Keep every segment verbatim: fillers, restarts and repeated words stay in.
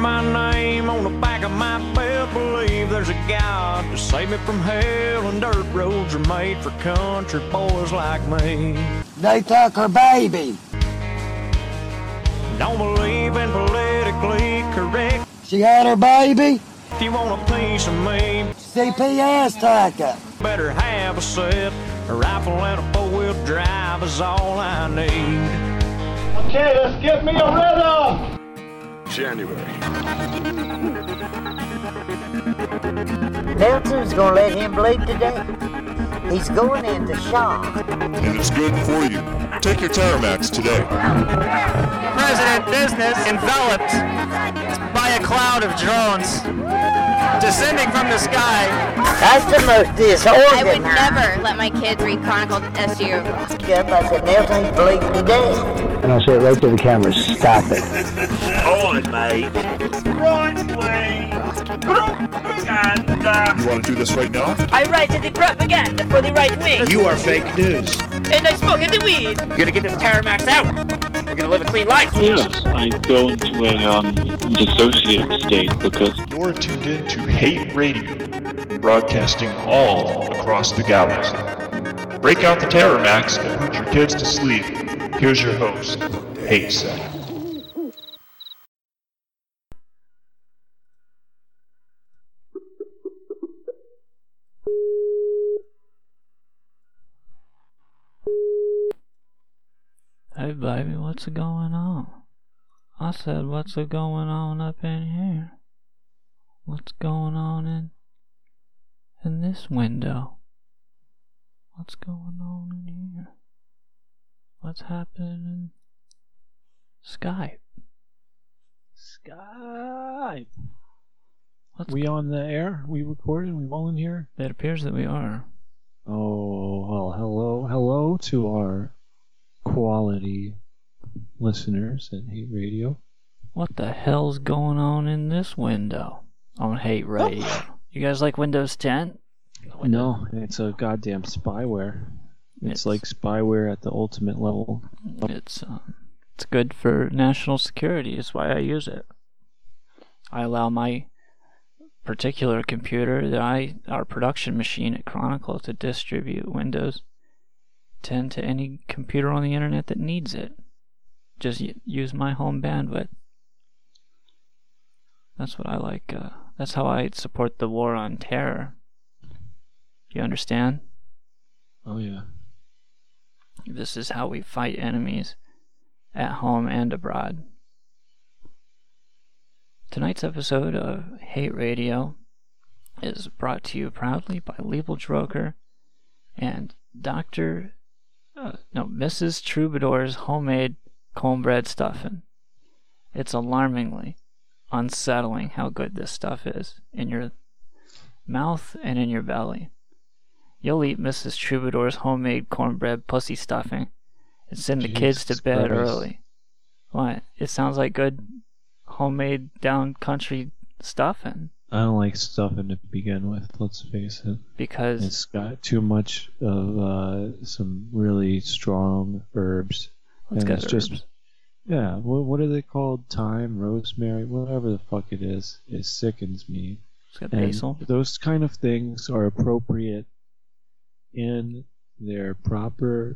my name on the back of my belt, believe there's a God to save me from hell, and dirt roads are made for country boys like me. They took her baby. Don't believe in politically correct. She had her baby. If you want a piece of me, C P S took her. better have a set. A rifle and a four-wheel drive is all I need. Okay, let's get me a rhythm. January. Nelson's gonna let him bleed today. He's going into shock. And it's good for you. Take your Terramax today. President business enveloped by a cloud of drones descending from the sky. That's the most disorganized. I would never let my kids read Chronicle S U. Yep, I said Nelson's bleeding today. And I'll say it right to the camera, stop it. Hold it, mate. Right, please. And, uh... You want to do this right now? I write the propaganda for the right wing. You are fake news. And I smoke the weed. We're gonna get this Terramax out. We're gonna live a clean life. Yes, I go into a um, dissociative state because you're tuned in to Hate Radio, broadcasting all across the galaxy. Break out the Terramax and put your kids to sleep. Here's your host, Hate Set. Hey baby, what's going on? I said, what's going on up in here? What's going on in in this window? What's going on in here? What's happening in Skype? Skype. What's we on the air? We recording? We all in here? It appears that we are. Oh, well, hello, hello to our quality listeners at Hate Radio. What the hell's going on in this window on Hate Radio? You guys like Windows ten? No, it's a goddamn spyware. It's, It's- like spyware at the ultimate level. It's um, it's good for national security. Is why I use it. I allow my particular computer, that I our production machine at Chronicle, to distribute Windows ten to any computer on the internet that needs it. Just y- use my home bandwidth. That's what I like. Uh, that's how I support the war on terror. You understand? Oh yeah. This is how we fight enemies at home and abroad. Tonight's episode of Hate Radio is brought to you proudly by Liebel Droger and Doctor Uh, no, Missus Troubadour's homemade cornbread stuffing. It's alarmingly unsettling how good this stuff is in your mouth and in your belly. You'll eat Missus Troubadour's homemade cornbread pussy stuffing and send the kids to bed Christ. early. What? It sounds like good homemade down country stuffing. I don't like stuffing to begin with, let's face it. Because it's got too much of uh, some really strong herbs. Let's and get it's herbs. just yeah, what, what are they called? Thyme, rosemary, whatever the fuck it is. It sickens me. It's got and basil. Those kind of things are appropriate in their proper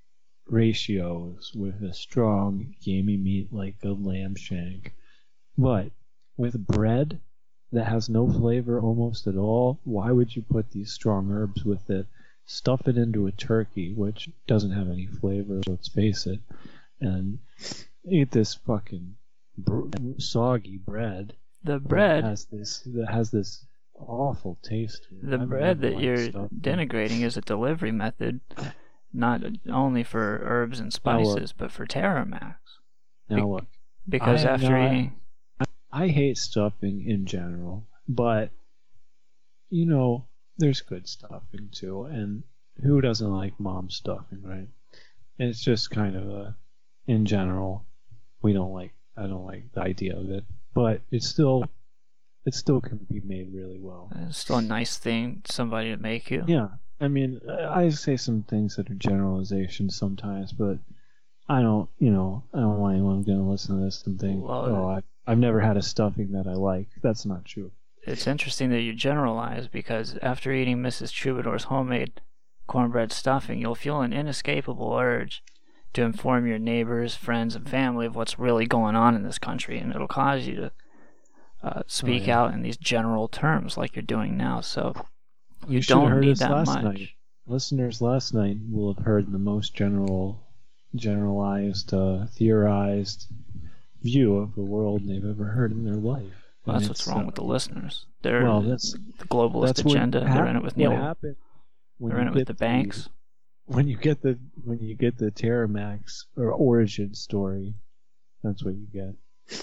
ratios with a strong gamey meat like a lamb shank. But with bread that has no flavor almost at all, why would you put these strong herbs with it? Stuff it into a turkey, which doesn't have any flavor, let's face it, and eat this fucking br- soggy bread. The bread that has this that has this awful taste to it. The I've bread never that liked you're stuff. denigrating is a delivery method, not only for herbs and Now look. spices, but for Terramax. Now Be- look, because I am after not- eating, I hate stuffing in general, but you know, there's good stuffing too, and who doesn't like mom stuffing, right? And it's just kind of a, in general, we don't like. I don't like the idea of it, but it's still, it still can be made really well. it's still a nice thing somebody to make you. Yeah, I mean, I say some things that are generalizations sometimes, but I don't, you know, I don't want anyone going to listen to this and think, Well, oh, I I've never had a stuffing that I like. That's not true. It's interesting that you generalize, because after eating Missus Troubadour's homemade cornbread stuffing, you'll feel an inescapable urge to inform your neighbors, friends, and family of what's really going on in this country, and it'll cause you to uh, speak oh, yeah. out in these general terms like you're doing now. So you, you don't heard need us that last much. Night. Listeners last night will have heard the most general, generalized, uh, theorized view of the world they've ever heard in their life. Well, that's what's wrong uh, with the listeners. They're well, that's, the globalist that's agenda. Hap- they're in it with Neil. Happened they're in it with the banks. The, when you get the when you get the Terramax or origin story, that's what you get.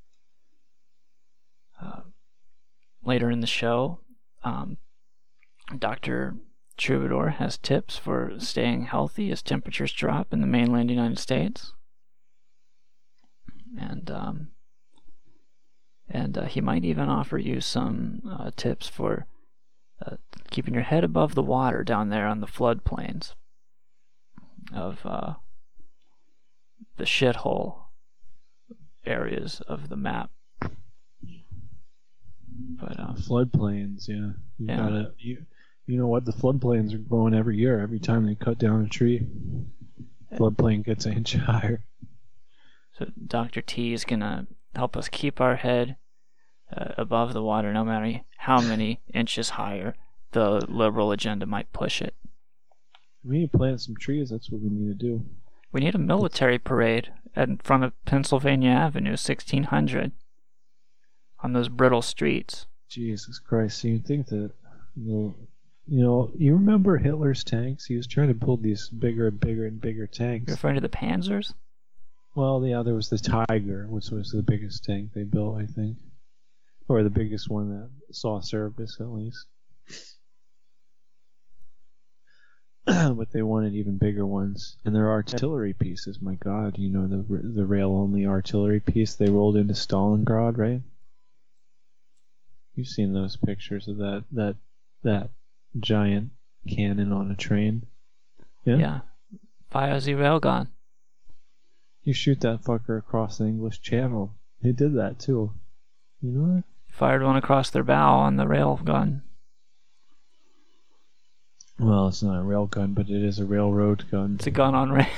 Uh, later in the show, um, Doctor Troubadour has tips for staying healthy as temperatures drop in the mainland United States, and um, and uh, he might even offer you some uh, tips for uh, keeping your head above the water down there on the floodplains of uh, the shithole areas of the map. But uh, floodplains, yeah, you yeah. gotta you. You know what? The floodplains are growing every year. Every time they cut down a tree, floodplain gets an inch higher. So Doctor T is gonna help us keep our head uh, above the water, no matter how many inches higher the liberal agenda might push it. We need to plant some trees. That's what we need to do. We need a military parade in front of Pennsylvania Avenue, sixteen hundred, on those brittle streets. Jesus Christ! So you think that, you know, you know, you remember Hitler's tanks? He was trying to build these bigger and bigger and bigger tanks. You're referring to the Panzers? Well, yeah, there was the Tiger, which was the biggest tank they built, I think. Or the biggest one that saw service, at least. But they wanted even bigger ones. And their artillery pieces, my God, you know, the the rail-only artillery piece they rolled into Stalingrad, right? You've seen those pictures of that that that giant cannon on a train. Yeah? Yeah. Fire the railgun. You shoot that fucker across the English Channel. They did that too. You know that? Fired one across their bow on the railgun. Well, it's not a rail gun, but it is a railroad gun. It's a gun on rail.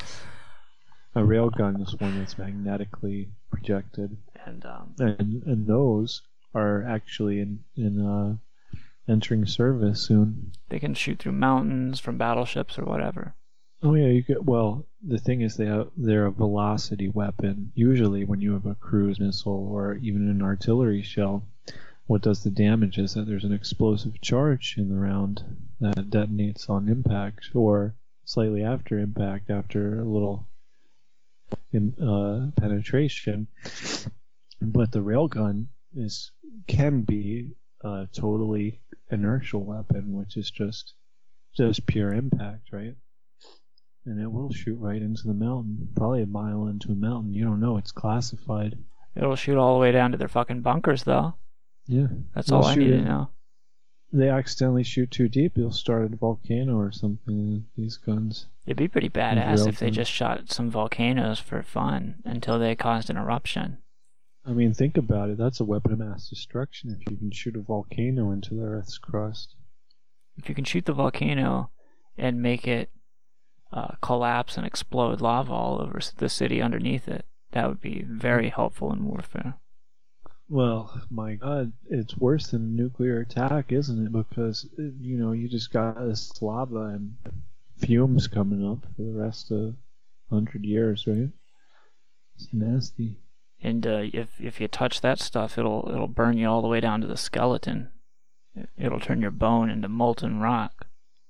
A rail gun is one that's magnetically projected. And um, and and those are actually in in uh, entering service soon. They can shoot through mountains from battleships or whatever. Oh yeah, you get. Well, the thing is, they have, they're a velocity weapon. Usually, when you have a cruise missile or even an artillery shell, what does the damage is that there's an explosive charge in the round that detonates on impact or slightly after impact, after a little in, uh, penetration. But the railgun is can be a totally inertial weapon, which is just just pure impact, right? And it will shoot right into the mountain, probably a mile into a mountain. You don't know; it's classified. It'll shoot all the way down to their fucking bunkers, though. Yeah, that's all I need to know. They accidentally shoot too deep, you'll start a volcano or something. These guns. It'd be pretty badass if they just shot some volcanoes for fun until they caused an eruption. I mean, think about it. That's a weapon of mass destruction if you can shoot a volcano into the Earth's crust. If you can shoot the volcano and make it uh, collapse and explode lava all over the city underneath it, that would be very helpful in warfare. Well, my God, it's worse than a nuclear attack, isn't it? Because, you know, you just got this lava and fumes coming up for the rest of a hundred years, right? It's nasty. And uh, if if you touch that stuff, it'll it'll burn you all the way down to the skeleton. It'll turn your bone into molten rock.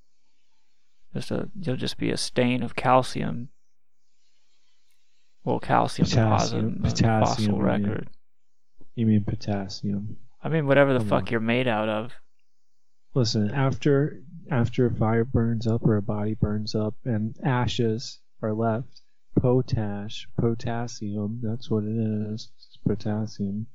Just a, you'll just be a stain of calcium. Well, calcium potassium, deposit, potassium, fossil record. You mean potassium? I mean whatever the Come fuck on. You're made out of. Listen, after after a fire burns up or a body burns up and ashes are left, potash, potassium, that's what it is. It's potassium.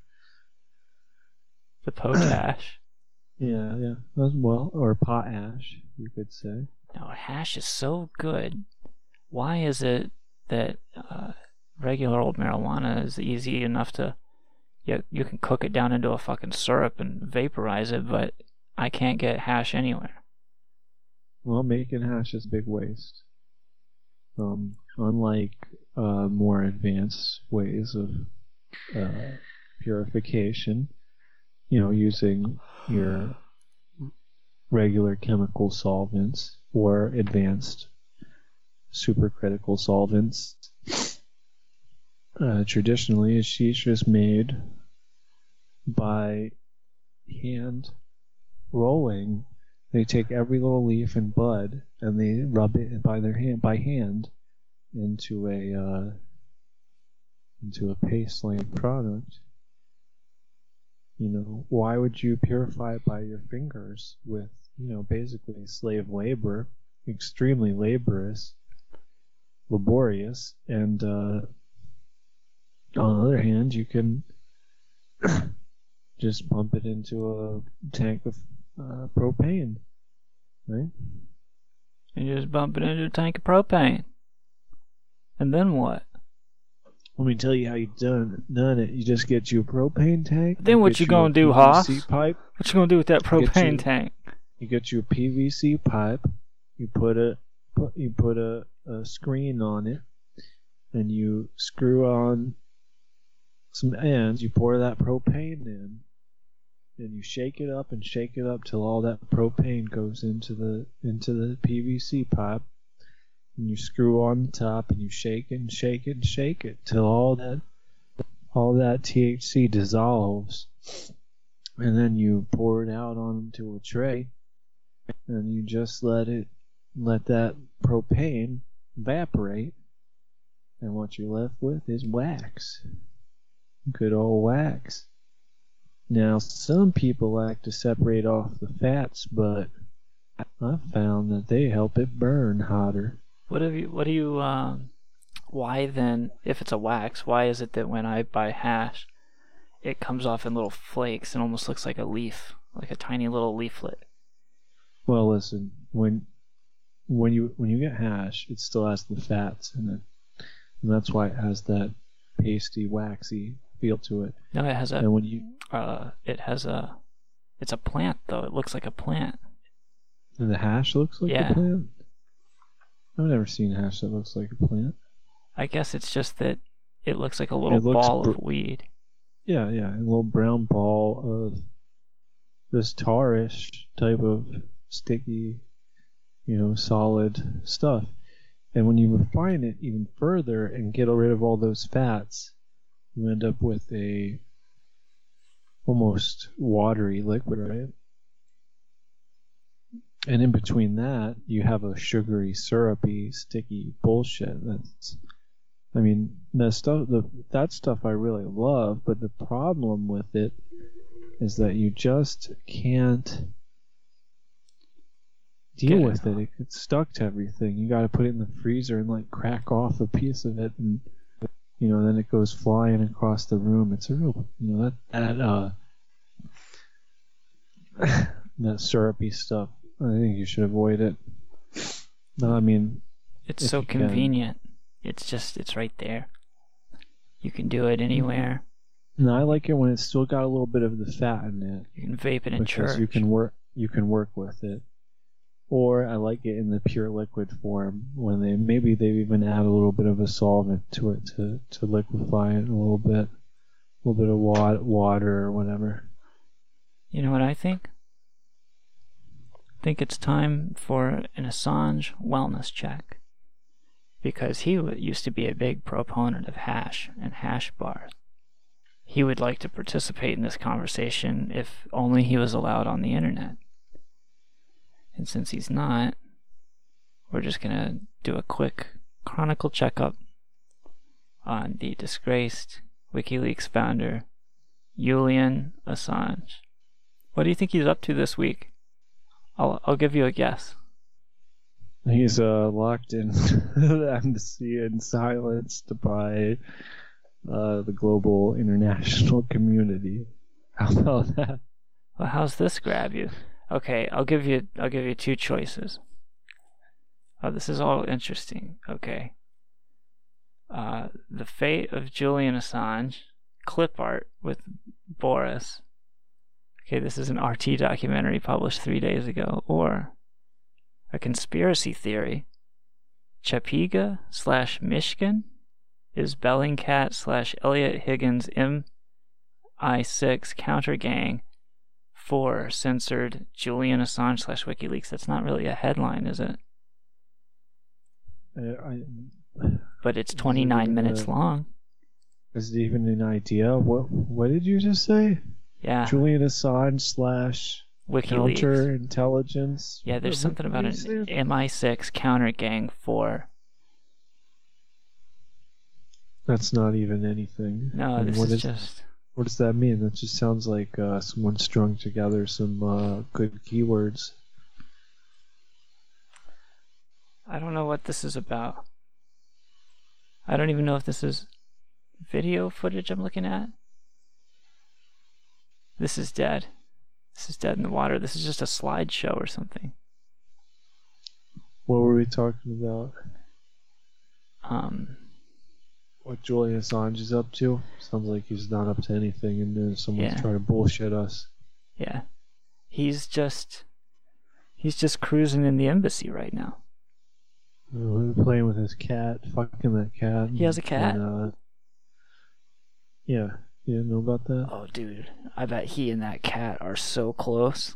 The potash. Yeah, yeah. Well, or potash, you could say. No, hash is so good. Why is it that uh, regular old marijuana is easy enough to you, you can cook it down into a fucking syrup and vaporize it, but I can't get hash anywhere. Well, making hash is big waste. Um, unlike uh, more advanced ways of uh, purification, you know, using your regular chemical solvents or advanced supercritical solvents. Uh, traditionally, a sheesh is made by hand rolling. They take every little leaf and bud and they rub it by their hand by hand into a uh, into a paste-like product. You know, why would you purify it by your fingers with, you know, basically slave labor, extremely laborious, laborious, and uh, on the other hand, you can just pump it into a tank of uh, propane, right? And you just bump it into a tank of propane. And then what? Let me tell you how you done done it. You just get you a propane tank. Then what you, you gonna do, Hoss? Pipe. What you gonna do with that propane you, tank? You get you a P V C pipe. You put a put you put a, a screen on it, and you screw on some ends. You pour that propane in, and you shake it up and shake it up till all that propane goes into the into the P V C pipe. And you screw on the top and you shake it and shake it and shake it till all that all that T H C dissolves, and then you pour it out onto a tray, and you just let it let that propane evaporate, and what you're left with is wax. Good old wax. Now, some people like to separate off the fats, but I've found that they help it burn hotter. What have you? What do you? Um, why then, if it's a wax, why is it that when I buy hash, it comes off in little flakes and almost looks like a leaf, like a tiny little leaflet? Well, listen, when when you when you get hash, it still has the fats in it, and that's why it has that pasty, waxy feel to it. No, it has a. And when you, uh, it has a. It's a plant though. It looks like a plant. And the hash looks like yeah. a plant. I've never seen hash that looks like a plant. I guess it's just that it looks like a little ball of weed. Yeah, yeah, a little brown ball of this tarish type of sticky, you know, solid stuff. And when you refine it even further and get rid of all those fats, you end up with a almost watery liquid, right? And in between that, you have a sugary, syrupy, sticky bullshit. That's, I mean, that stuff, the, that stuff I really love, but the problem with it is that you just can't deal Get with it. it. It gets stuck to everything. You got to put it in the freezer and like crack off a piece of it, and you know, then it goes flying across the room. It's a real, you know, that that uh, that syrupy stuff. I think you should avoid it. No, I mean, it's so convenient. Can. It's just, it's right there. You can do it anywhere. No, I like it when it's still got a little bit of the fat in it. You can vape it in church. You can work, you can work with it. Or I like it in the pure liquid form when they maybe they even add a little bit of a solvent to it to, to liquefy it a little bit, a little bit of water, water or whatever. You know what I think? I think it's time for an Assange wellness check, because he used to be a big proponent of hash and hash bars. He would like to participate in this conversation if only he was allowed on the internet. And since he's not, we're just going to do a quick chronicle checkup on the disgraced WikiLeaks founder, Julian Assange. What do you think he's up to this week? I'll I'll give you a guess. He's uh, locked in the embassy and silenced by uh, the global international community. How about that? Well, how's this grab you? Okay, I'll give you I'll give you two choices. Oh, this is all interesting. Okay. Uh, the fate of Julian Assange clip art with Boris. Okay, this is an R T documentary published three days ago. Or a conspiracy theory. Chapiga slash Mishkin is Bellingcat slash Elliot Higgins M I six counter gang for censored Julian Assange slash WikiLeaks. That's not really a headline, is it? Uh, I, but it's twenty-nine minutes uh, long. Is it even an idea? What What did you just say? Yeah. Julian Assange slash WikiLeaks. Counterintelligence. Yeah, there's what, something what about an M I six counter gang for. That's not even anything. No, and this what is, is just. What does that mean? That just sounds like uh, someone strung together some uh, good keywords. I don't know what this is about. I don't even know if this is video footage I'm looking at. This is dead. This is dead in the water. This is just a slideshow or something. What were we talking about? Um, what Julian Assange is up to? Sounds like he's not up to anything, and then someone's yeah. trying to bullshit us. Yeah, he's just he's just cruising in the embassy right now. Uh, playing with his cat, fucking that cat. He has a cat. And, uh, yeah, you didn't know about that? Oh, dude, I bet he and that cat are so close.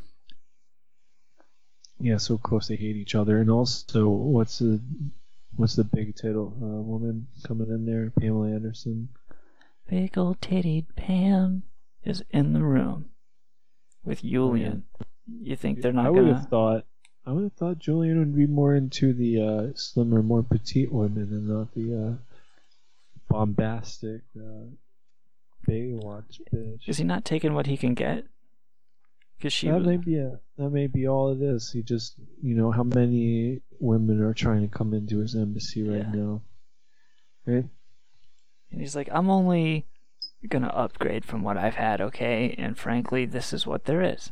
Yeah, so close they hate each other. And also, what's the what's the big tittle uh, woman coming in there? Pamela Anderson. Big old tittied Pam is in the room with Julian. Oh, yeah. You think they're not I gonna? would have thought. I would have thought Julian would be more into the uh, slimmer, more petite women, and not the uh, bombastic uh, Baywatch bitch. Is he not taking what he can get? Because she that was... may be a, that may be all it is. He just, you know, how many women are trying to come into his embassy right yeah. now, right? And he's like, I'm only gonna upgrade from what I've had, okay? And frankly, this is what there is.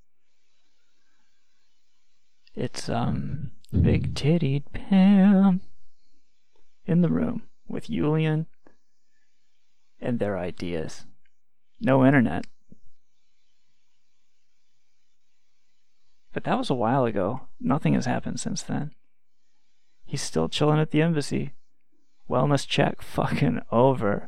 It's um big tittied Pam in the room with Julian and their ideas. No internet. But that was a while ago. Nothing has happened since then. He's still chilling at the embassy. Wellness check fucking over.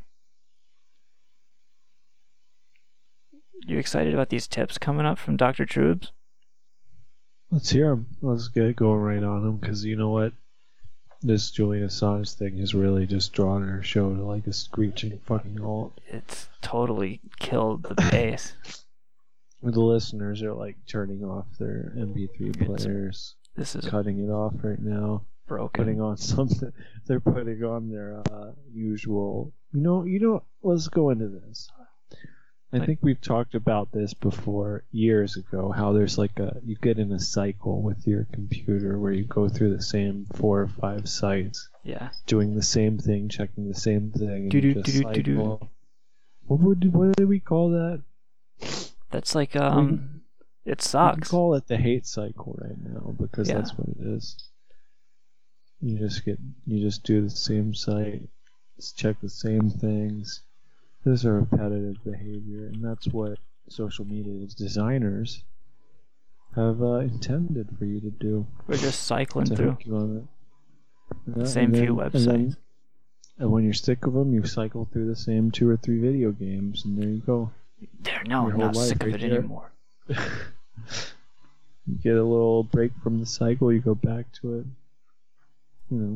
You excited about these tips coming up from Doctor Troobs? Let's hear them. Let's get going right on them, because you know what? This Julian Assange thing has really just drawn our show to like a screeching fucking halt. It's totally killed the pace. The listeners are like turning off their M P three players. This is cutting it off right now. Broken. Putting on something. They're putting on their uh, usual. You know. You know. Let's go into this. I like, think we've talked about this before years ago. How there's like a you get in a cycle with your computer where you go through the same four or five sites. Yeah. Doing the same thing, checking the same thing. Do do do do do. What would what did we call that? That's like um, we, it sucks. We can call it the hate cycle right now because yeah. that's what it is. You just get you just do the same site, just check the same things. This is a repetitive behavior, and that's what social media designers have uh, intended for you to do. We're just cycling to through you on it. the same then, few websites. And, then, and when you're sick of them, you cycle through the same two or three video games, and there you go. There, no, I'm not sick of it there. anymore. You get a little break from the cycle, you go back to it. You know.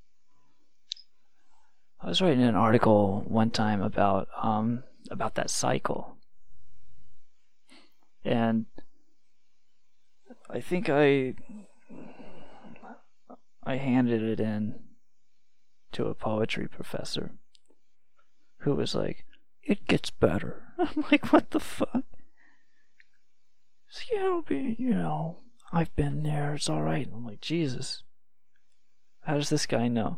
I was writing an article one time about um about that cycle, and I think I I handed it in to a poetry professor who was like, "It gets better." I'm like, "What the fuck?" So, yeah, it'll be, you know, I've been there. It's all right. I'm like, Jesus, how does this guy know?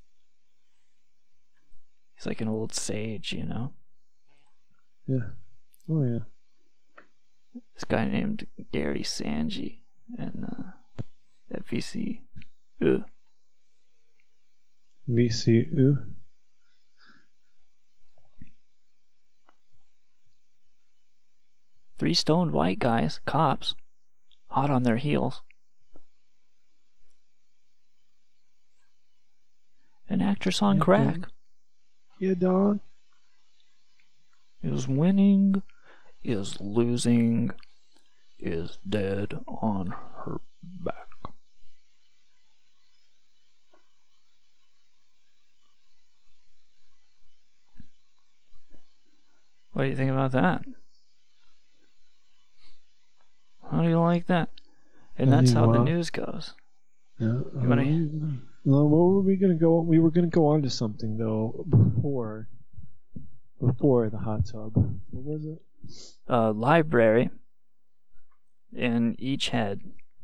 He's like an old sage, you know? Yeah. Oh, yeah. This guy named Gary Sanji and uh, at V C U. V C U? Three stoned white guys, cops, hot on their heels. An actress on Yeah, crack. dog. Yeah, dog. Is winning, is losing, is dead on her back. What do you think about that? How do you like that? And that's how the news goes. Yeah, You wanna- uh, well, what were we gonna go? We were gonna go on to something though before, before the hot tub. What was it? A library in each head,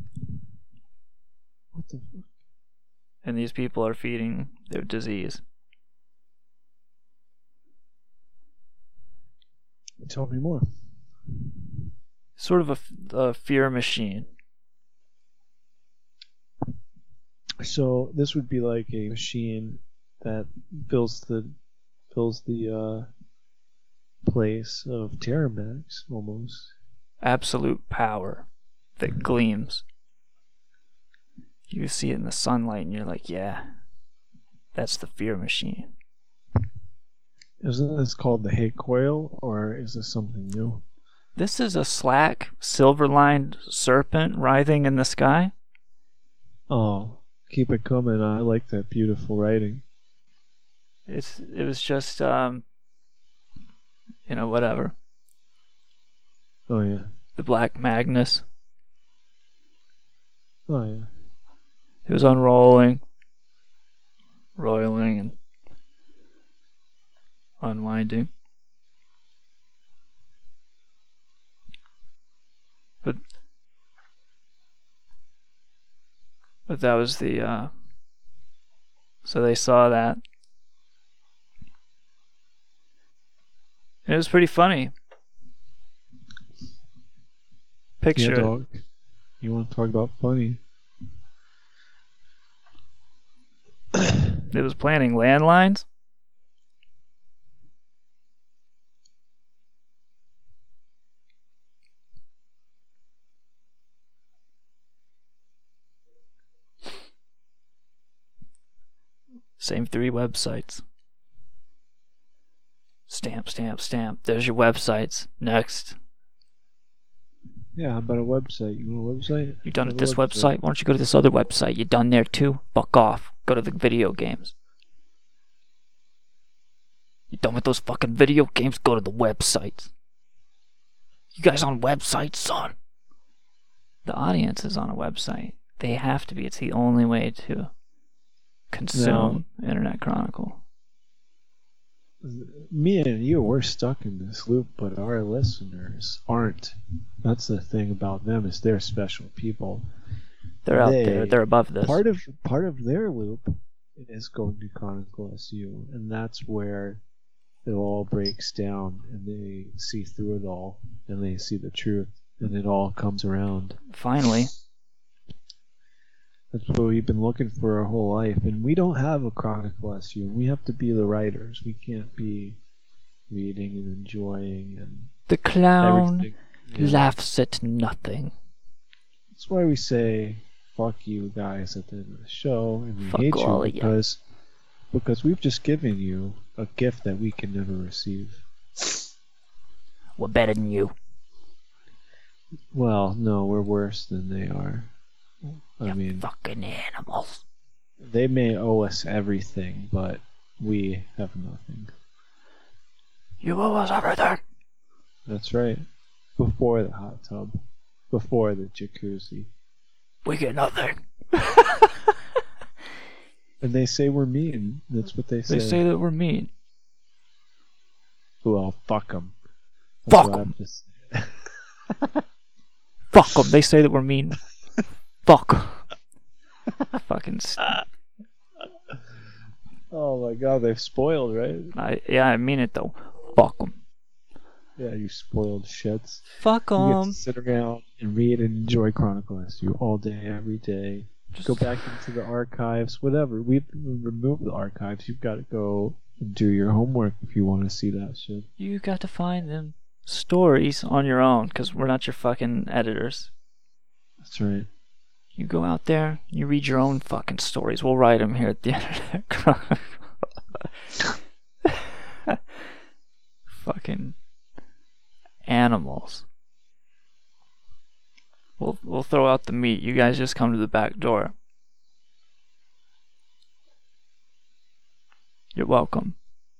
What the fuck? and these people are feeding their disease. Tell me more. Sort of a, f- a fear machine. So this would be like a machine that fills the fills the uh, place of Terramax almost. Absolute power that gleams. You see it in the sunlight and you're like, yeah, that's the fear machine. Isn't this called the hate coil, or is this something new? This is a slack, silver-lined serpent writhing in the sky. Oh, keep it coming. I like that beautiful writing. It's it was just um you know, whatever. Oh yeah. The Black Magnus. Oh yeah. It was unrolling, roiling, and unwinding. But but that was the uh so they saw that. It was pretty funny. Picture Yeah, it. dog. You want to talk about funny? It was planting landlines. Same three websites. Stamp, stamp, stamp. There's your websites. Next. Yeah, how about a website? You want a website? You done Have at a this website? Why don't you go to this other website? You done there too? Fuck off. Go to the video games. You done with those fucking video games? Go to the websites. You guys on websites, son? The audience is on a website. They have to be. It's the only way to consume Internet Chronicle. Me and you, we're stuck in this loop, but our listeners aren't. That's the thing about them, is they're special people. They're out They- there. They're above this. Part of part of their loop is going to Chronicle S U, and that's where it all breaks down, and they see through it all, and they see the truth, and it all comes around. Finally. That's what we've been looking for our whole life, and we don't have a Chronicle S U. We have to be the writers. We can't be reading and enjoying and The clown everything. Yeah. laughs at nothing. That's why we say "fuck you" guys at the end of the show, and we Fuck hate you all of ya. because because we've just given you a gift that we can never receive. We're better than you. Well, no, we're worse than they are. I You mean, fucking animals. they may owe us everything, but we have nothing. You owe us everything. That's right. Before the hot tub, before the jacuzzi. We get nothing. And they say we're mean. That's what they say. They say that we're mean. Well, fuck them. Fuck 'em. Fuck them. They say that we're mean. Fuck. Fucking. St- Oh my god, they've spoiled, right? I, yeah, I mean it though. Fuck them. Yeah, you spoiled shits. Fuck You get to them. sit around and read and enjoy Chronicle S U all day, every day. Just Go back into the archives, whatever. We've removed the archives. You've got to go and do your homework if you want to see that shit. You got to find them. stories on your own, because we're not your fucking editors. That's right. You go out there, you read your own fucking stories. We'll write them here at the Internet Chronicle. Fucking animals. We'll we'll throw out the meat. You guys just come to the back door. You're welcome.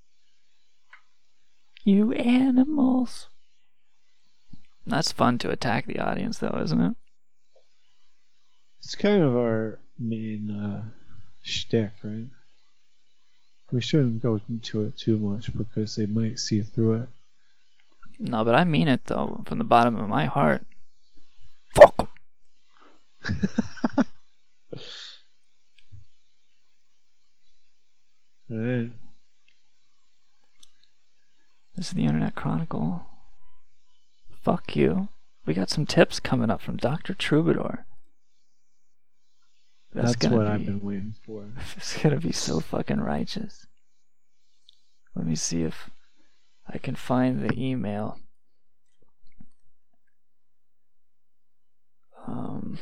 You animals. That's fun to attack the audience, though, isn't it? It's kind of our main uh, shtick, right? We shouldn't go into it too much because they might see through it. No, but I mean it, though, from the bottom of my heart. Fuck 'em. Alright. This is the Internet Chronicle. Fuck you. We got some tips coming up from Doctor Troubadour. That's, That's what be, I've been waiting for. It's gonna be so fucking righteous. Let me see if I can find the email. Um,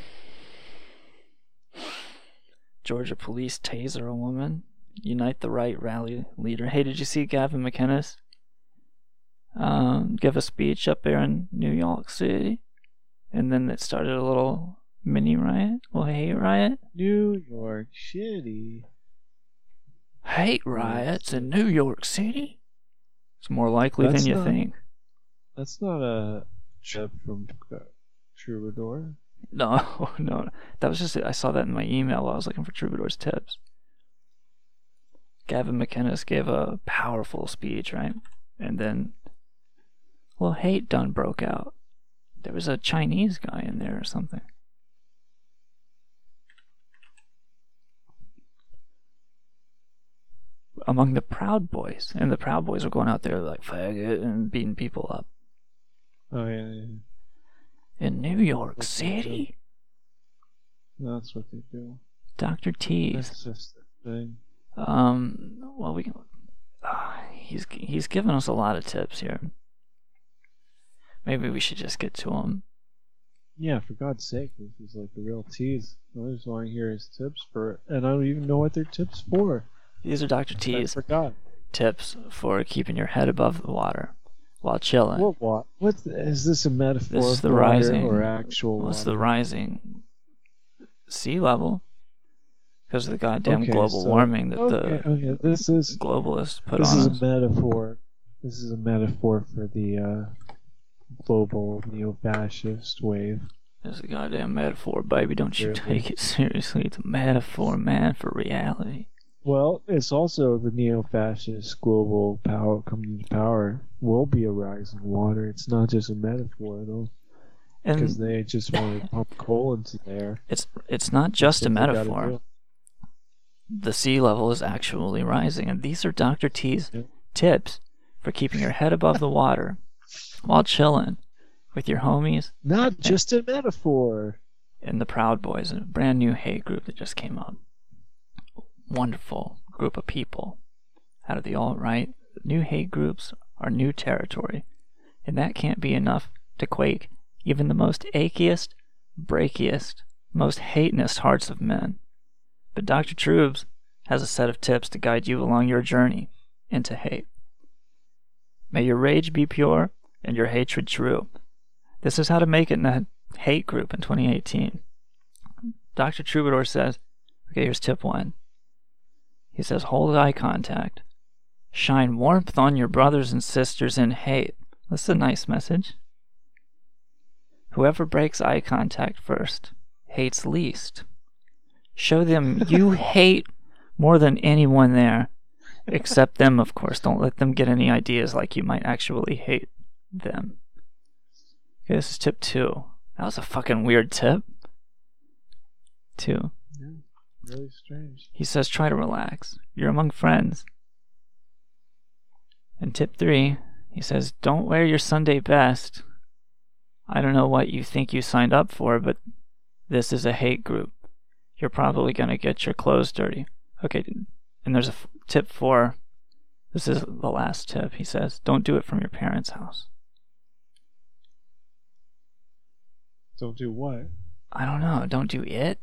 Georgia police taser a woman. Unite the Right rally leader. Hey, did you see Gavin McInnes um, give a speech up there in New York City? And then it started a little mini riot? Well, hate riot? New York City. Hate riots in New York City? It's more likely That's than you not, think. That's not a tip from Troubadour. No, no. That was just it. I saw that in my email while I was looking for Troubadour's tips. Gavin McInnes gave a powerful speech, right? And then, well, hate done broke out. There was a Chinese guy in there or something. Among the Proud Boys. And the Proud Boys were going out there like faggot and beating people up. Oh, yeah, yeah. In New York That's City? That's what they do. Doctor Tease. That's just the thing. Um, well, we can. Uh, he's he's given us a lot of tips here. Maybe we should just get to him. Yeah, for God's sake, this is like a real tease. I just want to hear his tips for, and I don't even know what they're tips for. These are Doctor T's I forgot. tips for keeping your head above the water while chilling. What? What? What is this a metaphor? This is the for rising or actual? Well, it's water? the rising sea level. Because of the goddamn okay, global so, warming that okay, the okay. This is, globalists put this on is us. a metaphor. This is a metaphor for the uh, global neo-fascist wave. It's a goddamn metaphor, baby. Don't you take it seriously. It's a metaphor, man, for reality. Well, it's also the neo-fascist global power coming to power will be a rising water. It's not just a metaphor, though. Because they just want to pump coal into there. It's, it's not just a metaphor. The sea level is actually rising, and these are Doctor T's yeah. tips for keeping your head above the water while chilling with your homies. Not just a metaphor. And the Proud Boys, a brand new hate group that just came up. Wonderful group of people out of the alt-right. New hate groups are new territory, and that can't be enough to quake even the most achiest, breakiest, most hatinous hearts of men. But Doctor Troobs has a set of tips to guide you along your journey into hate. May your rage be pure and your hatred true. This is how to make it in a hate group in twenty eighteen. Doctor Troubadour says, okay, here's tip one. He says, hold eye contact. Shine warmth on your brothers and sisters in hate. That's a nice message. Whoever breaks eye contact first hates least. Show them you hate more than anyone there, except them, of course. Don't let them get any ideas like you might actually hate them. Okay, this is tip two. That was a fucking weird tip. Two. Yeah, really strange. He says try to relax. You're among friends. And tip three, he says don't wear your Sunday best. I don't know what you think you signed up for, but this is a hate group. You're probably going to get your clothes dirty. Okay, and there's a f- tip four. This is the last tip. He says, don't do it from your parents' house. Don't do what? I don't know. Don't do it?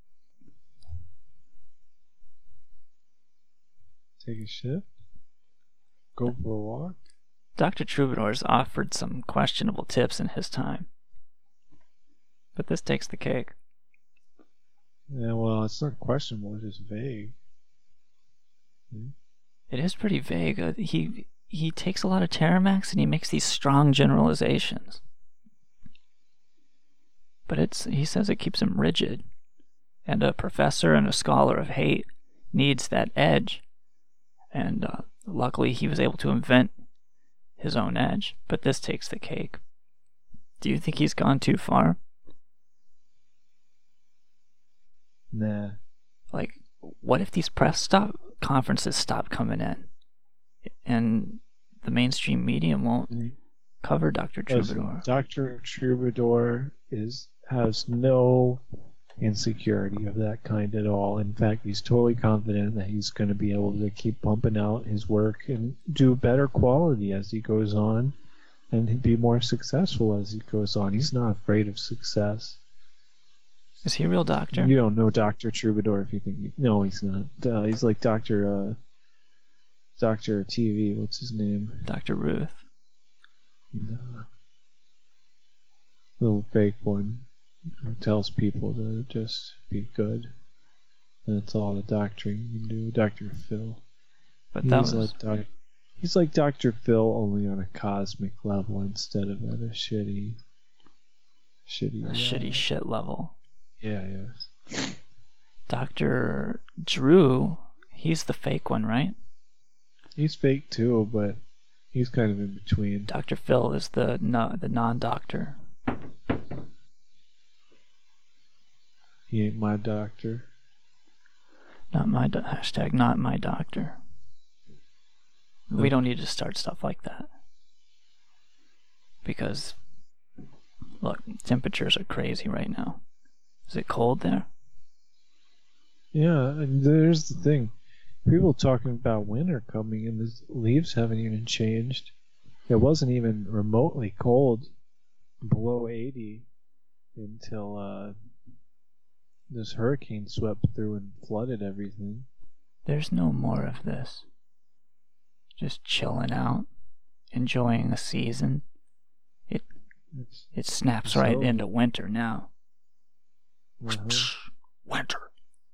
Take a shit? Go for a walk? Doctor Troubadour's offered some questionable tips in his time. But this takes the cake. Yeah, well, it's not questionable, it's just vague. Hmm? It is pretty vague. Uh, he he takes a lot of Terramax and he makes these strong generalizations. But it's he says it keeps him rigid. And a professor and a scholar of hate needs that edge. And uh, luckily he was able to invent his own edge. But this takes the cake. Do you think he's gone too far? Nah. Like, what if these press stop conferences stop coming in? And the mainstream media won't mm-hmm. cover Doctor Troubadour. Listen, Doctor Troubadour is has no insecurity of that kind at all. In fact, he's totally confident that he's going to be able to keep pumping out his work and do better quality as he goes on, and be more successful as he goes on. He's not afraid of success. Is he a real doctor? You don't know Doctor Troubadour if you think... You, no, he's not. Uh, he's like Doctor Uh, Doctor T V. What's his name? Doctor Ruth. No. Little fake one who tells people to just be good. And that's all the doctoring you can do. Doctor Phil. But that he's was... like doc, He's like Doctor Phil, only on a cosmic level instead of at a shitty... Shitty... A shitty shit level. Yeah, yeah. Doctor Drew, he's the fake one, right? He's fake too, but he's kind of in between. Doctor Phil is the no, the non-doctor. He ain't my doctor. Not my do- hashtag not my doctor. We don't need to start stuff like that. Because, look, temperatures are crazy right now. Is it cold there? Yeah, and there's the thing. People talking about winter coming and the leaves haven't even changed. It wasn't even remotely cold below eighty until uh, this hurricane swept through and flooded everything. There's no more of this. Just chilling out, enjoying the season. It it's, it snaps right over. Into winter now. Uh-huh. Winter.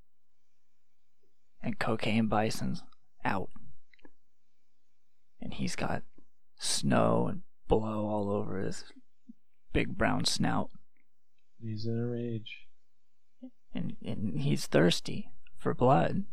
And Cocaine Bison's out. And he's got snow and blow all over his big brown snout. He's in a rage. And, and he's thirsty for blood.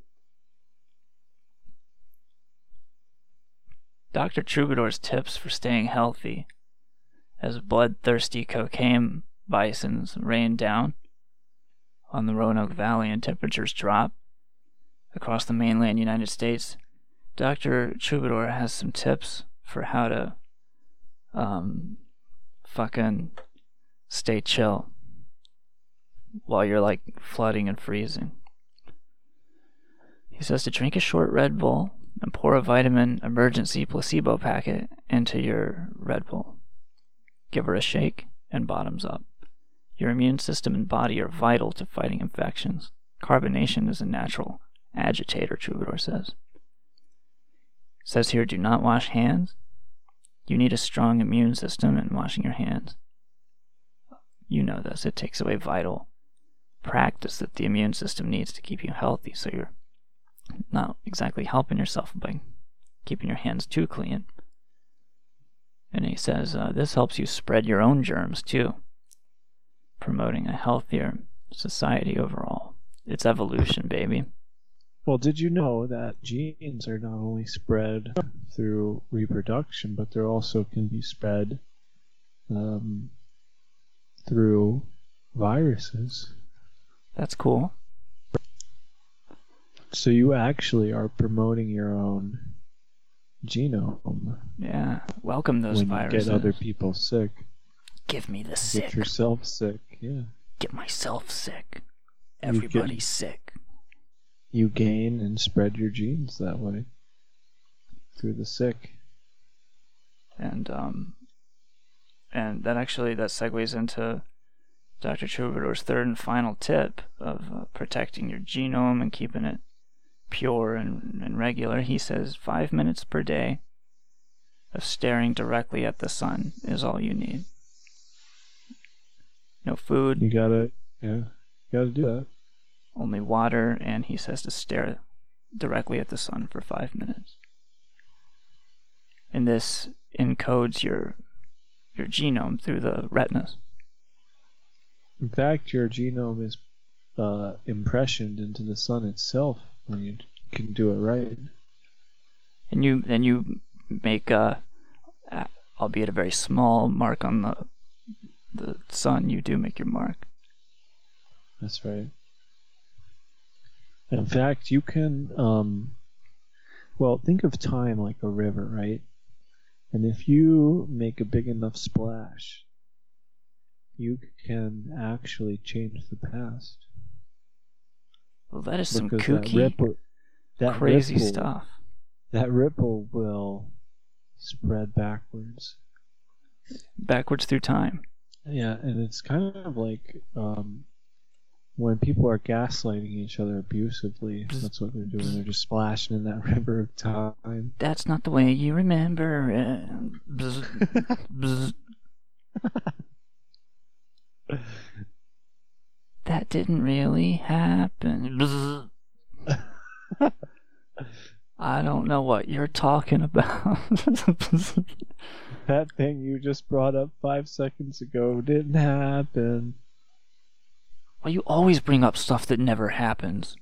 Doctor Troubadour's tips for staying healthy as bloodthirsty cocaine bisons rain down on the Roanoke Valley and temperatures drop across the mainland United States. Doctor Troubadour has some tips for how to um, fucking stay chill while you're like flooding and freezing. He says to drink a short Red Bull and pour a vitamin emergency placebo packet into your Red Bull. Give her a shake and bottoms up. Your immune system and body are vital to fighting infections. Carbonation is a natural agitator, Troubadour says. It says here, do not wash hands. You need a strong immune system in washing your hands. You know this. It takes away vital practice that the immune system needs to keep you healthy, so you're not exactly helping yourself by keeping your hands too clean. And he says uh, this helps you spread your own germs too, promoting a healthier society overall. It's evolution, baby. Well, did you know that genes are not only spread through reproduction, but they also can be spread um, through viruses? That's cool. So you actually are promoting your own genome. Yeah, welcome those when viruses. You get other people sick. Give me the sick. Get yourself sick, yeah. Get myself sick. Everybody get, sick. You gain and spread your genes that way. Through the sick. And, um... And that actually, that segues into Doctor Troubadour's third and final tip of uh, protecting your genome and keeping it pure and, and regular, he says five minutes per day of staring directly at the sun is all you need. No food. You gotta, yeah, you gotta do that. Only water, and he says to stare directly at the sun for five minutes. And this encodes your your genome through the retinas. In fact, your genome is uh, impressioned into the sun itself when you can do it right. And you and you make a, albeit a very small mark on the the sun. You do make your mark. That's right. In fact, you can, um, well, think of time like a river, right? And if you make a big enough splash, you can actually change the past. Well, that is some because kooky, that ripple, that crazy ripple, stuff. That ripple will spread backwards. Backwards through time. Yeah, and it's kind of like um, when people are gaslighting each other abusively. That's what they're doing. They're just splashing in that river of time. That's not the way you remember it. Bzz, bzz. That didn't really happen. Bzz. I don't know what you're talking about. That thing you just brought up five seconds ago didn't happen. Well, you always bring up stuff that never happens.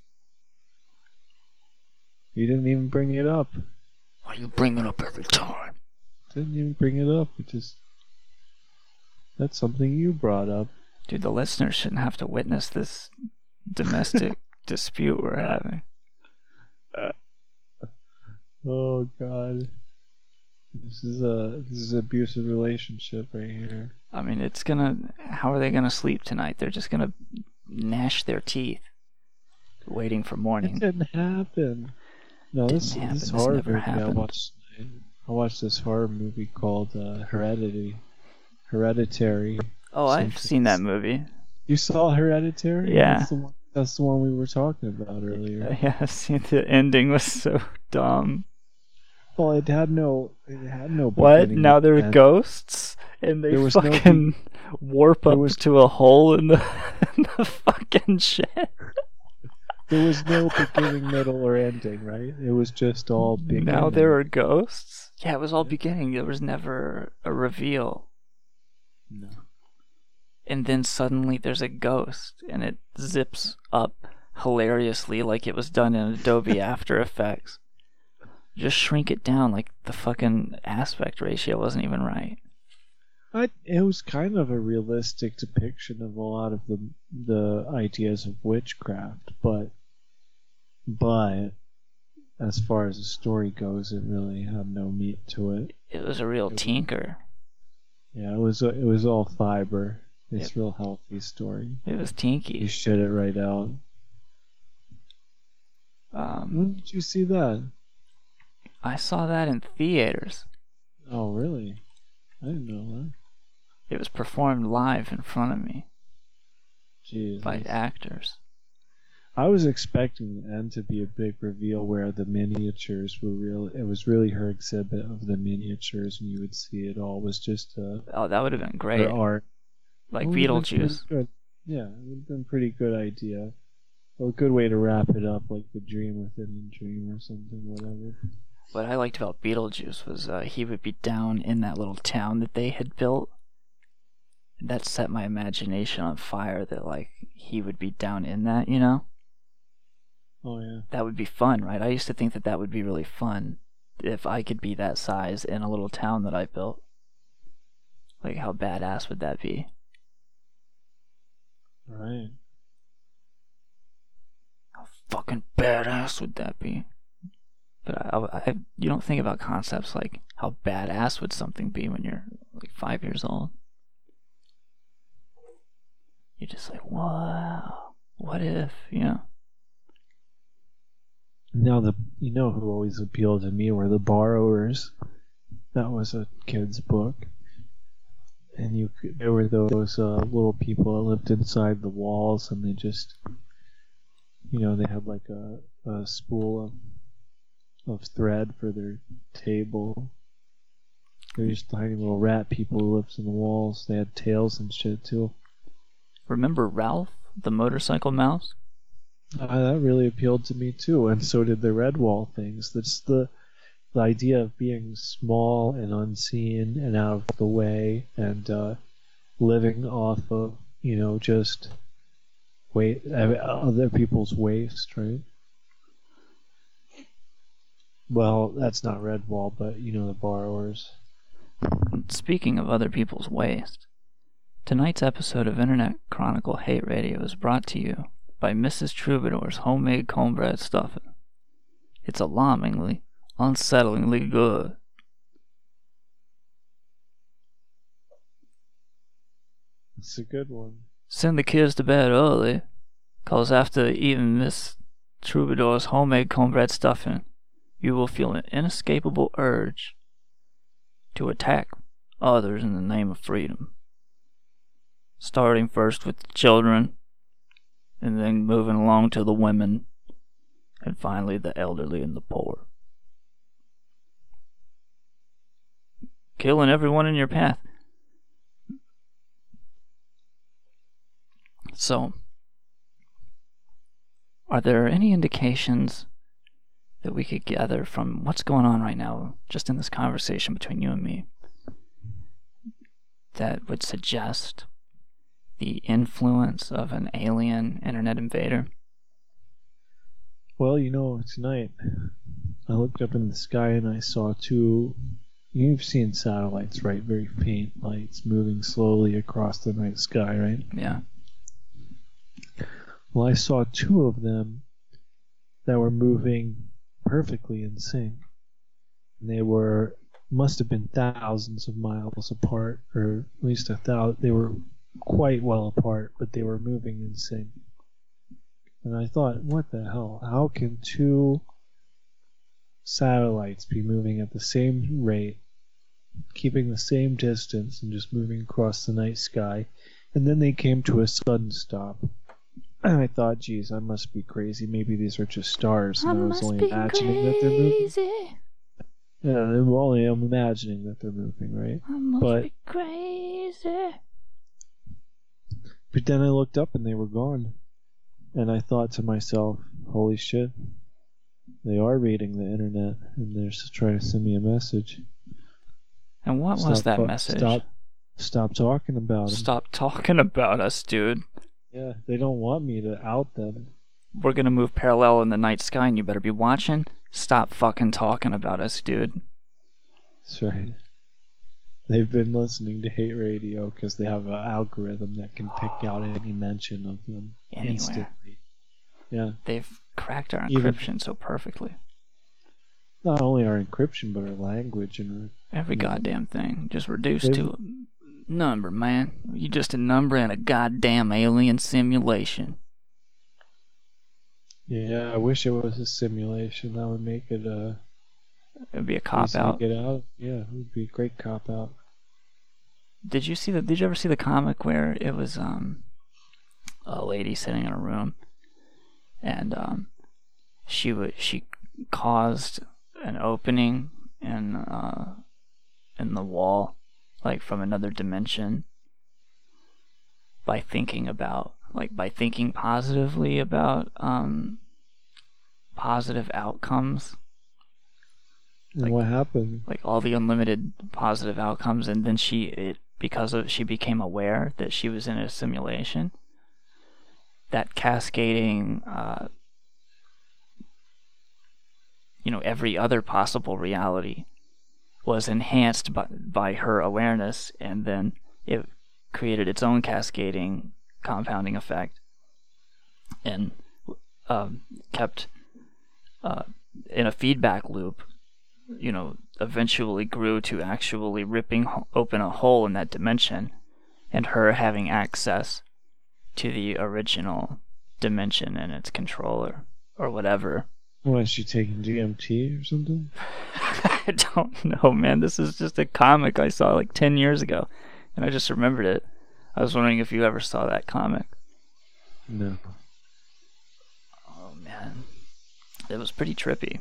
You didn't even bring it up. Why you bring it up every time? Didn't even bring it up. It just... That's something you brought up. Dude, the listeners shouldn't have to witness this domestic dispute we're having. Uh, oh, God. This is a this is an abusive relationship right here. I mean, it's gonna... How are they gonna sleep tonight? They're just gonna gnash their teeth, waiting for morning. It didn't happen. No, Didn't this, happen. this This horror never movie I happened. watched. I watched this horror movie called uh, Heredity. Hereditary. Oh, I've seen that movie. You saw Hereditary? Yeah. That's the one, that's the one we were talking about earlier. Yeah, I've seen the ending was so dumb. Well, it had no, it had no. What? beginning Now there are and ghosts, and they There was no fucking be- warp there up was- to a hole in the, in the fucking shed. There was no beginning, middle, or ending, right? It was just all beginning. Now there are ghosts? Yeah, it was all beginning. There was never a reveal. No. And then suddenly there's a ghost, and it zips up hilariously like it was done in Adobe After Effects. Just shrink it down like the fucking aspect ratio wasn't even right. I, it was kind of a realistic depiction of a lot of the the ideas of witchcraft, but but as far as the story goes, it really had no meat to it. It was a real tinker. Yeah, it was it was all fiber. It's Yep. real healthy story. It was tinky. You shit it right out. Um, When did you see that? I saw that in theaters. Oh, really? I didn't know that. It was performed live in front of me Jeez. by actors. I was expecting the end to be a big reveal where the miniatures were real. It was really her exhibit of the miniatures, and you would see it all was just uh, Oh, that would have been great. her art. Like It would've been Beetlejuice. pretty good. Yeah, it would have been a pretty good idea. Well, a good way to wrap it up, like the dream within a dream or something, whatever. What I liked about Beetlejuice was uh, he would be down in that little town that they had built. That set my imagination on fire that, like, he would be down in that, you know? Oh, yeah. That would be fun, right? I used to think that that would be really fun if I could be that size in a little town that I built. Like, how badass would that be? Right. How fucking badass would that be? But I, I, I, you don't think about concepts like how badass would something be when you're like five years old. You're just like, wow, what if, you know? Now, the you know who always appealed to me were The Borrowers. That was a kid's book. And you there were those uh, little people that lived inside the walls, and they just, you know, they had like a, a spool of of thread for their table. They're just tiny little rat people who lived in the walls. They had tails and shit too. Remember Ralph, the motorcycle mouse? Uh, that really appealed to me too, and so did the Redwall things. That's the the idea of being small and unseen and out of the way, and uh, living off of, you know, just wait other people's waste, right? Well, that's not Redwall, but you know, the borrowers. Speaking of other people's waste, tonight's episode of Internet Chronicle Hate Radio is brought to you by Missus Troubadour's homemade cornbread stuffing. It's alarmingly, unsettlingly good. It's a good one. Send the kids to bed early, cause after eating Miss Troubadour's homemade cornbread stuffing, you will feel an inescapable urge to attack others in the name of freedom. Starting first with the children, and then moving along to the women, and finally the elderly and the poor. Killing everyone in your path. So, are there any indications that we could gather from what's going on right now, just in this conversation between you and me, that would suggest the influence of an alien internet invader? Well, you know, tonight I looked up in the sky and I saw two. You've seen satellites, right? Very faint lights moving slowly across the night sky, right? Yeah. Well, I saw two of them that were moving perfectly in sync. And they were, must have been thousands of miles apart, or at least a thousand. They were quite well apart, but they were moving in sync. And I thought, what the hell? How can two satellites be moving at the same rate, keeping the same distance, and just moving across the night sky? And then they came to a sudden stop. And I thought, geez, I must be crazy. Maybe these are just stars, and I, I was only imagining that they're moving. Yeah, I'm only I'm imagining that they're moving, right? I must but, be crazy. But then I looked up and they were gone. And I thought to myself, holy shit, they are reading the internet, and they're just trying to send me a message. And what stop, was that message? Stop, stop talking about them. Stop talking about us, dude. Yeah, they don't want me to out them. We're gonna move parallel in the night sky, and you better be watching. Stop fucking talking about us, dude. That's right. They've been listening to hate radio because they have an algorithm that can pick out any mention of them anywhere. Instantly. Yeah. They've cracked our Even, encryption so perfectly. Not only our encryption, but our language and our, every you know, goddamn thing just reduced to a number, man. You're just a number in a goddamn alien simulation. Yeah, I wish it was a simulation. That would make it a. It'd be a cop out. Get out. Yeah, it would be a great cop out. Did you see the? Did you ever see the comic where it was um a lady sitting in a room, and um she was she caused an opening in uh in the wall, like from another dimension, by thinking about like by thinking positively about um positive outcomes. And like, what happened? Like all the unlimited positive outcomes, and then she it because of she became aware that she was in a simulation. That cascading, uh, you know, every other possible reality was enhanced by by her awareness, and then it created its own cascading, compounding effect, and um, kept uh, in a feedback loop. You know, eventually grew to actually ripping ho- open a hole in that dimension, and her having access to the original dimension and its controller or whatever. What, is she taking D M T or something? I don't know, man. This is just a comic I saw like ten years ago. and I just remembered it. I was wondering if you ever saw that comic. No. Oh man, it was pretty trippy.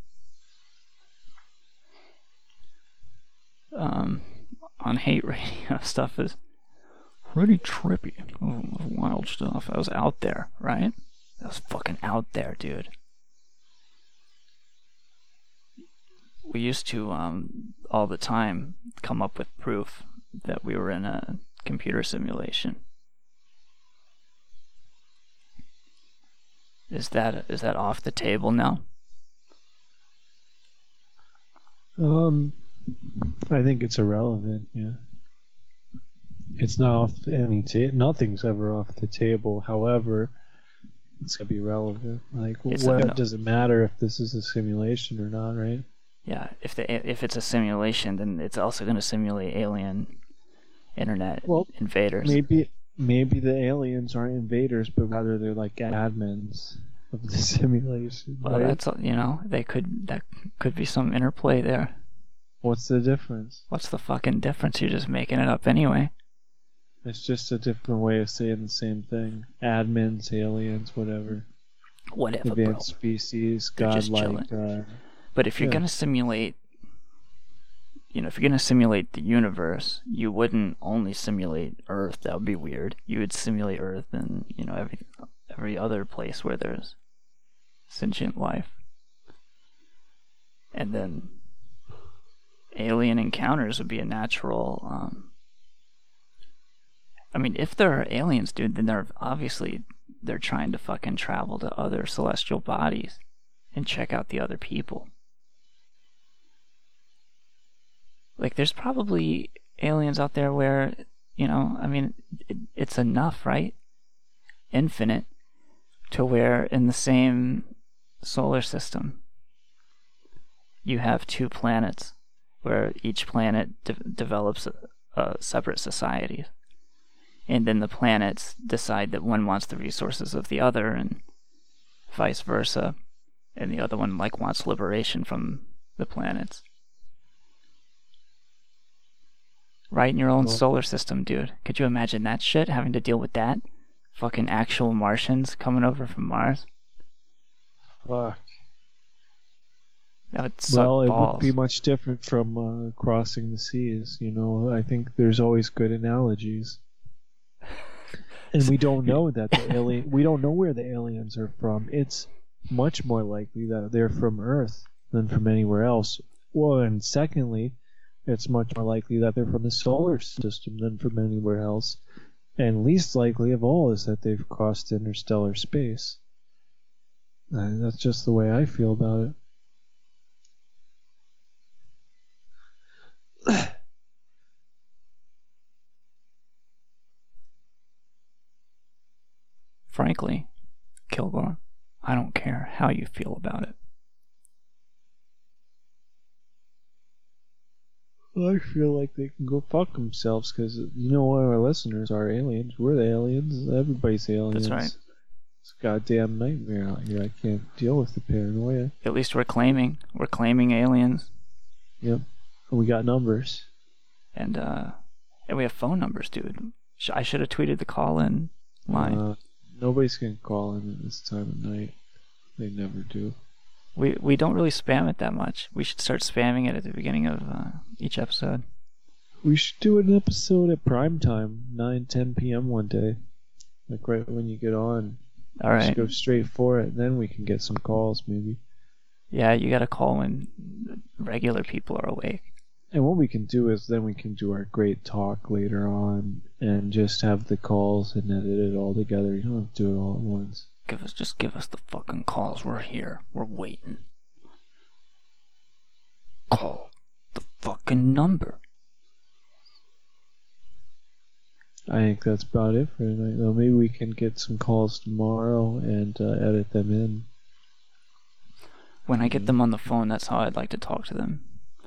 Um, on Hate Radio, stuff is pretty trippy. Oh, wild stuff. I was out there, right? I was fucking out there, dude. We used to um all the time come up with proof that we were in a computer simulation. Is that is that off the table now? Um, I think it's irrelevant. Yeah, it's not off any ta- Nothing's ever off the table. However, it's gonna be relevant. Like, It's what a- does it matter if this is a simulation or not, right? Yeah, if the if it's a simulation, then it's also going to simulate alien internet Well, invaders. Maybe maybe the aliens aren't invaders, but rather they're like admins of the simulation. Well, right? that's you know they could that could be some interplay there. What's the difference? What's the fucking difference? You're just making it up anyway. It's just a different way of saying the same thing. Admins, aliens, whatever. Whatever, Advanced bro. species, They're just godlike. chilling. Uh, But if you're yeah. gonna simulate, you know, if you're gonna simulate the universe, you wouldn't only simulate Earth. That would be weird. You would simulate Earth and you know every every other place where there's sentient life, and then alien encounters would be a natural. Um, I mean, if there are aliens, dude, then they're obviously they're trying to fucking travel to other celestial bodies and check out the other people. Like, there's probably aliens out there where, you know, I mean, it, it's enough, right? Infinite, to where in the same solar system, you have two planets, where each planet de- develops a, a separate societies. And then the planets decide that one wants the resources of the other, and vice versa. And the other one, like, wants liberation from the planets. Right in your own Well, solar system, dude. Could you imagine that shit? Having to deal with that? Fucking actual Martians coming over from Mars? fuck. That would suck Well, it balls. would be much different from uh, crossing the seas. You know, I think there's always good analogies. And we don't know that the alien. We don't know where the aliens are from. It's much more likely that they're from Earth than from anywhere else. Well, and secondly, it's much more likely that they're from the solar system than from anywhere else. And least likely of all is that they've crossed interstellar space. And that's just the way I feel about it. Frankly, Kilgore, I don't care how you feel about it. I feel like they can go fuck themselves because, you know, our listeners are aliens. We're the aliens. Everybody's aliens. That's right. It's a goddamn nightmare out here. I can't deal with the paranoia. At least we're claiming. We're claiming aliens. Yep. We got numbers. And, uh, and we have phone numbers, dude. Sh- I should have tweeted the call-in line. Uh, nobody's going to call in at this time of night. They never do. We we don't really spam it that much. We should start spamming it at the beginning of uh, each episode. We should do an episode at prime time, nine, ten p.m. one day. Like right when you get on. All right. Just go straight for it. Then we can get some calls, maybe. Yeah, you gotta call when regular people are awake. And what we can do is then we can do our great talk later on and just have the calls and edit it all together. You don't have to do it all at once. Give us, just give us the fucking calls. We're here. We're waiting. Call the fucking number. I think that's about it for tonight, though. Maybe we can get some calls tomorrow and uh, edit them in. When I get them on the phone, that's how I'd like to talk to them.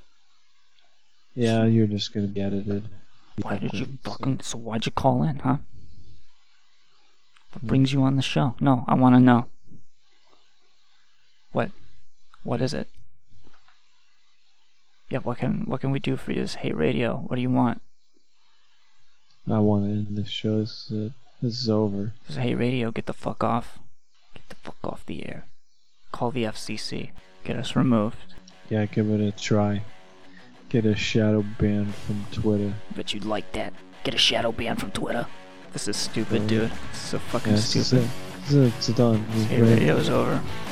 Yeah, you're just gonna be edited. Why did you fucking... So why'd you call in, huh? What brings you on the show? No, I want to know. What? What is it? Yeah, what can what can we do for you? This Hate Radio. What do you want? I want to end this show. This is it. This is over. This is Hate Radio. Get the fuck off. Get the fuck off the air. Call the F C C. Get us removed. Yeah, give it a try. Get a shadow ban from Twitter. Bet you'd like that. Get a shadow ban from Twitter. This is stupid, Uh, dude. This is so fucking yeah, this stupid. Is it. This is it. It's done. This is Hate great. Radio's over.